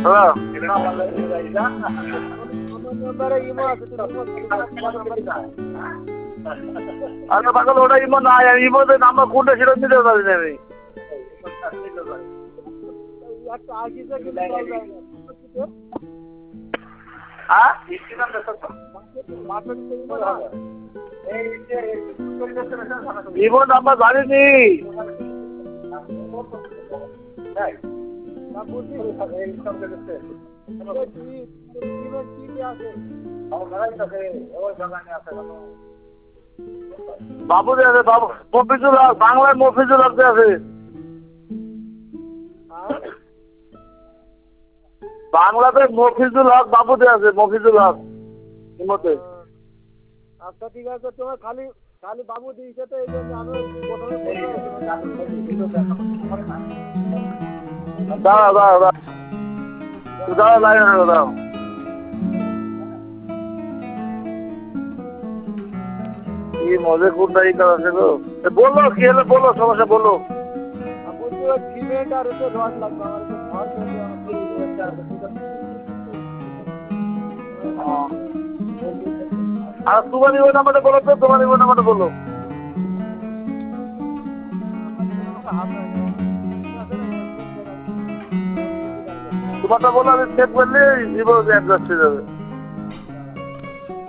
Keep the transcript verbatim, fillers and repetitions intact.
আরে পাগল ওটা ইমো না ইমোতে নাম্বার কোনটা সেটা দিতে পারি না আমি হ্যাঁ ইমো নাম্বার জানিনি বাবুদে আছে বাবু মফিজুল হক বাংলায় মফিজুল হক আছে বাংলাতে মফিজুল হক বাবুদে আছে মফিজুল হক ইমোতে আচ্ছা ঠিক আছে তোমার খালি খালি বাবু দিয়েছে তো এই জন্য আমি দাঁড়াও দাঁড়াও দাঁড়াও দাঁড়াও লাইনে দাঁড়াও কি মজা কোনটা এই কাজ আছে গো বলো কি হলো বলো সমস্যা বলো বলছি ওই সিমেন্ট আর এতে রড লাগবে আমার ঘর আর তোমার ওই নাম্বারটা বলো তো তোমার ওই নাম্বারটা বলো তোমারটা বলো আমি চেক করলে অ্যাডজাস্ট হয়ে যাবে